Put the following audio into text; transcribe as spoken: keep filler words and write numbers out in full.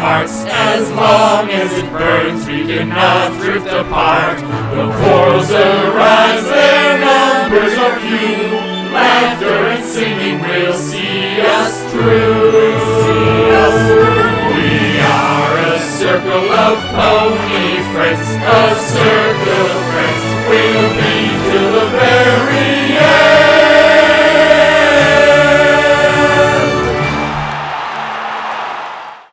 hearts. As long as it burns, we cannot drift apart. The quarrels arise, their numbers are few. Laughter and singing will see us through. See us through. We are a circle of pony friends, a circle